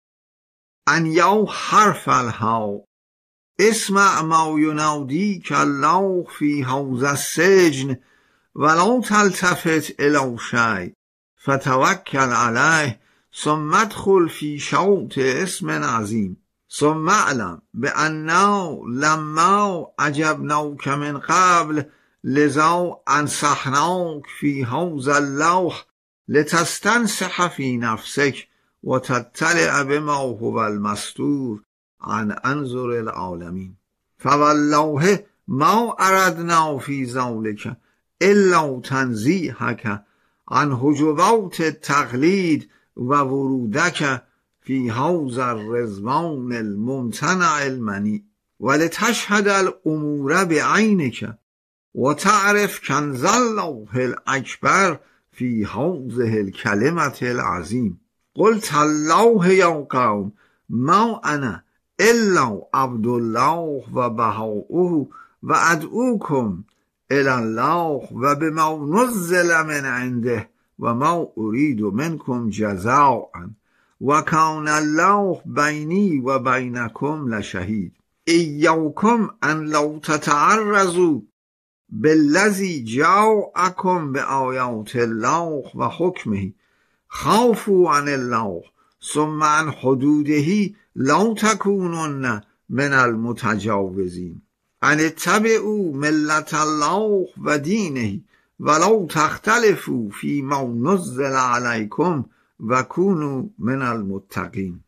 ان یا حرف الها اسمع ما ینادیک الله فی هذا السجن ولا تلتفت الی شیء فتوکل علیه ثم ادخل فی شوط اسم عظیم ثم اعلم بأننا لما عجبناک من قبل لذا انصحناک فی هذا اللوح لتستنصح فی نفسک و تطلع بما هو المستور عن انظر العالمین فوالله ما اردنا فی ذلک الا تنزیهک عن حجبات التقلید و ورودک فی هذا الرضوان الممتنع المنیع ولتشهد الامور بعینک و تعرف کنز الله الاکبر فی هذه الکلمة العظیم. قل تالله یا قوم ما انا الا عبد الله و بهاؤه و ادعوکم الی الله و بما نزل من عنده و ما ارید منکم جزاء و کان الله بینی و بینکم لشهید. ایاکم ان لو تتعرضوا بالذی جاءکم بآیات الله و حکمه خافوا عن الله ثم عن حدوده لا تکونن من المتجاوزین. ان اتبعوا ملت الله و دینه ولو تختلفوا فیما نزل علیکم و کونوا من المتقین.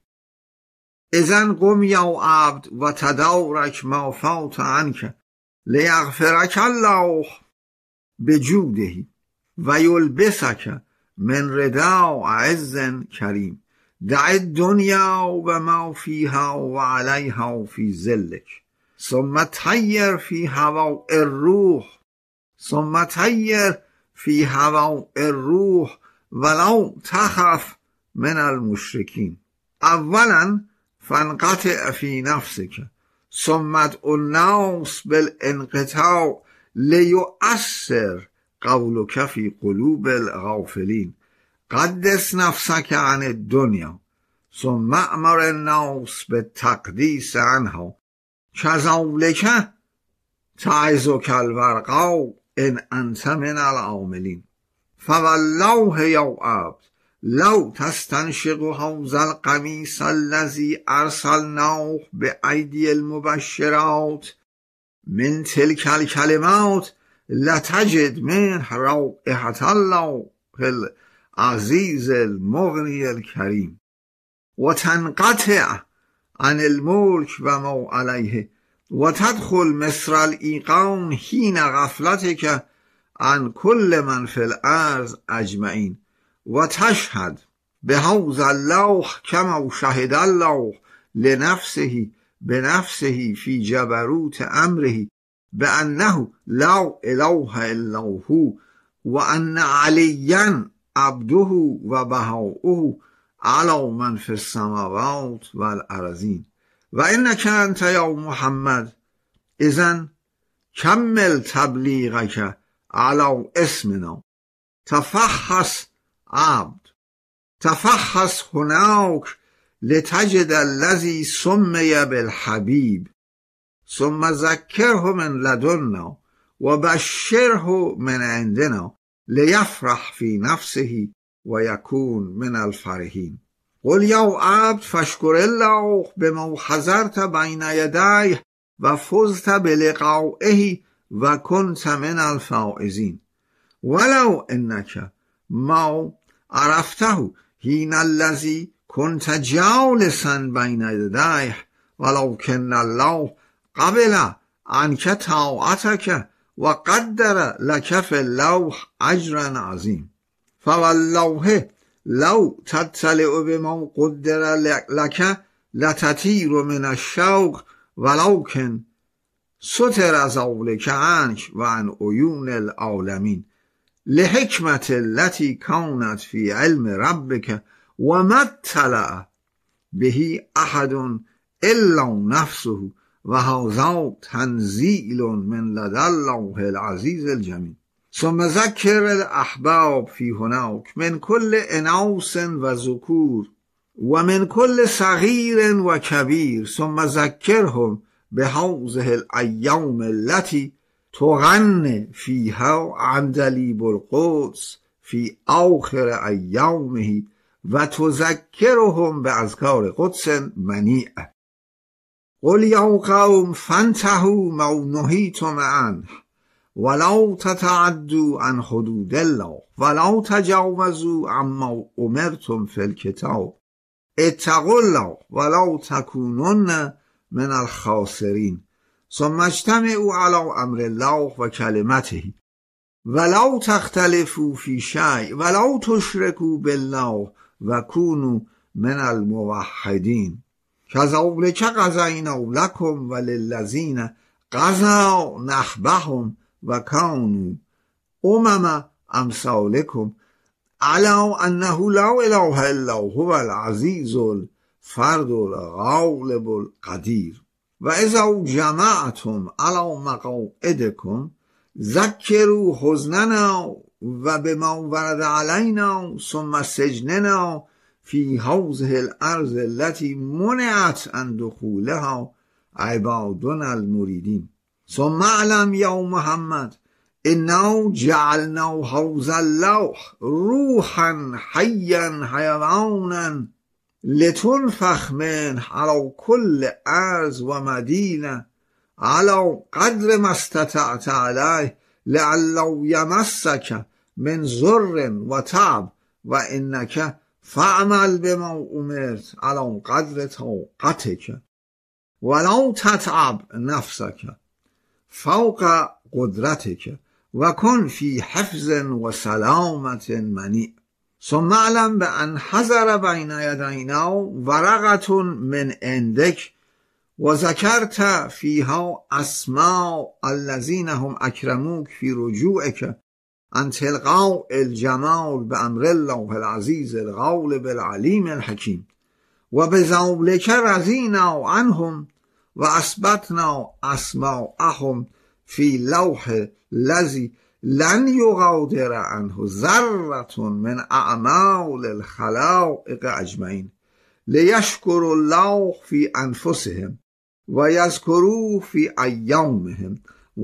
اذن قم یا عبد و تدارک ما فات عنک لیغفرک الله بجوده و یلبسک من رداء عز کریم. دع الدنیا و ما فیها و علیها فی ذلک ثم طیر فی هواء الروح ثم طیر فی هواء الروح ولا تخف من المشرکین. اولا فانقطع فی نفسک ثم ادع الناس بالانقطاع لیؤثر قولک فی قلوب الغافلین. قدس نفسک عن الدنیا ثم امر الناس بالتقدیس عنها کذلک تعظک الورقاء ان انت من العاملین. فوالله یا عبد لو تستنشق هذا القمیص الذی ارسلناه بأیدی المبشرات من تلک الکلمات لتجد منه رائحة الله العزیز المغنی الکریم و تنقطع عن الملک و ما علیه و تدخل مصر الایقان حین غفلتک عن کل من فی الارض اجمعین و تشهد بهذا اللوح کما شهد الله لنفسه بنفسه فی جبروت امره بأنه لا إله إلا هو وأن عليا عبده وبهاؤه على من في السماوات والأرضين وإنك أنت يا محمد إذن كمل تبلیغك على اسمنا تفحص عبد تفحص هناك لتجد الذي سمي بالحبيب ثم ذكره من لدنا وبشره من عندنا ليفرح في نفسه ويكون من الفرحين قل يا عبد فاشكر الله بما حضرت بين يديه وفزت بلقائه وكنت من الفائزين ولو انك ما عرفته حين الذي كنت جالسا بين يديه ولكن الله قبل عنك طاعتك وقدر لك في اللوح اجرا عظيم فوالله لو تطلع بما قدر لك لتطير من الشوق ولكن ستر ذلك عنك وعن عيون العالمين لحكمة التي كانت في علم ربك وما اطلع به أحد إلا نفسه وهذا تنزيل من لدى الله العزيز الجميل ثم ذكر الأحباب في هناك من كل إناث وذكور ومن كل صغير وكبير ثم ذكرهم بهذه الأيام التي تغني فيها عندليب القدس في آخر أيامه وتذكرهم بأذكار قدس منيعة قل يا قوم فانتهوا ما نهيتم عنه ولا تتعدوا عن حدود الله ولا تجاوزوا عما أمرتم في الكتاب اتقوا الله ولا تكونن من الخاسرين ثم اجتمعوا على أمر الله وكلمته ولا تختلفوا في شيء ولا تشركوا بالله وكونوا من الموحدين كذلك قضينا لكم وللذين قضوا نحبهم وكانوا أمم أمثالكم على أنه لا إله إلا هو العزيز الفرد الغالب القدير وإذا جمعتم على مقاعدكم ذكروا حزننا وبما ورد علينا ثم سجننا في هذه الأرض التي منعت عن دخولها عبادنا المريدين ثم اعلم يا محمد إنه جعلنا هذا اللوح روحا حيا حيوانا لتنفخ منه على كل أرض ومدينة على قدر ما استطعت عليه لعله يمسك من ضر وتعب وإنك فاعمل بما أمرت على قدر طاقتك ولا تتعب نفسك فوق قدرتك وكن في حفظ وسلامة منيع ثم اعلم بأن حضر بين يدينا ورقة من عندك وذكرت فيها أسماء الذين هم أكرموك في رجوعك عن تلقاء الجمال بأمر الله العزيز الغالب العليم الحكيم وبذلك رضينا عنهم وأثبتنا أسماءهم في لوح الذي لن يغادر عنه ذرة من أعمال الخلائق أجمعين ليشكروا الله في أنفسهم ويذكروه في أيامهم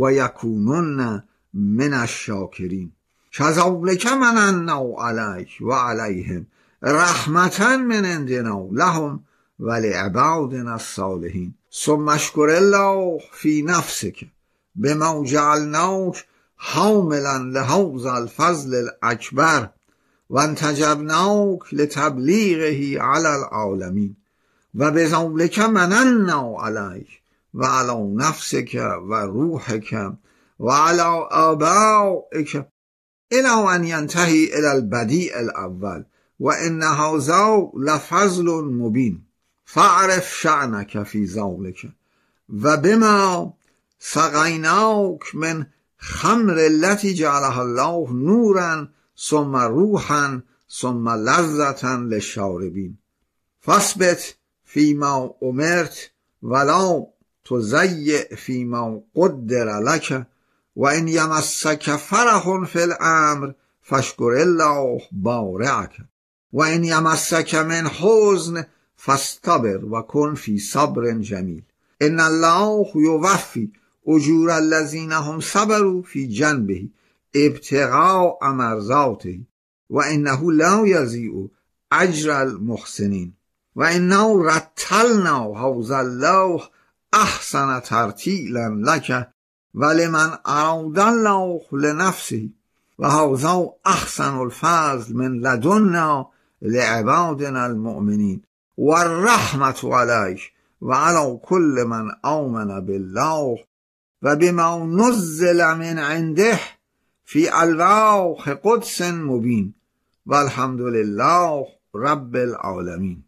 ويكونون من الشاكرين كذلك مننا عليك وعليهم رحمة من عندنا لهم ولعبادنا الصالحين ثم اشكر الله في نفسك بما جعلناك حاملا لهذا الفضل الأكبر وانتجبناك لتبلیغه على العالمين وبذلك مننا عليك وعلى نفسك وروحك وعلى آبائك إلى أن ينتهي إلى البديع الأول وإن هذا لفضل مبين فاعرف شأنك في ذلك وبما سقیناک من خمر التي جعلها الله نورا ثم روحا ثم لذة للشاربین فاثبت فيما امرت ولا تضيع فيما قدر لك وان يمسك فرح في الامر فاشكر الله بارعك وان يمسك من حزن فاستبر وكن في صبر جميل ان الله يوفي اجور الذين هم صبروا في جنبه ابتغاء مرضاته وانه لا يضيع اجر المحسنين وانه رتلنا هذا اللوح احسن ترتیلا لك ولمن اراد الله لنفسه وهذا احسن الفضل من لدنا لعبادنا المؤمنين والرحمة عليك وعلى كل من آمن بالله وبما نزل من عنده في الواح قدس مبين والحمد لله رب العالمين.